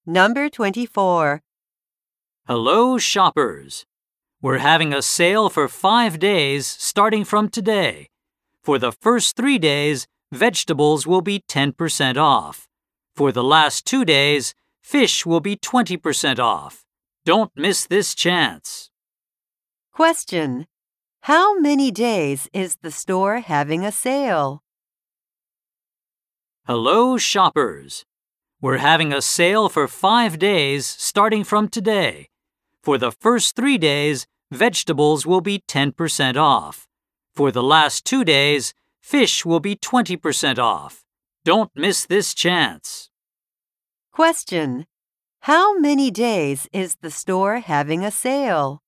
Number 24. Hello, shoppers. We're having a sale for 5 days starting from today. For the first 3 days, vegetables will be 10% off. For the last 2 days, fish will be 20% off. Don't miss this chance. Question. How many days is the store having a sale? Hello, shoppers. We're having a sale for 5 days starting from today. For the first 3 days, vegetables will be 10% off. For the last 2 days, fish will be 20% off. Don't miss this chance. Question. How many days is the store having a sale?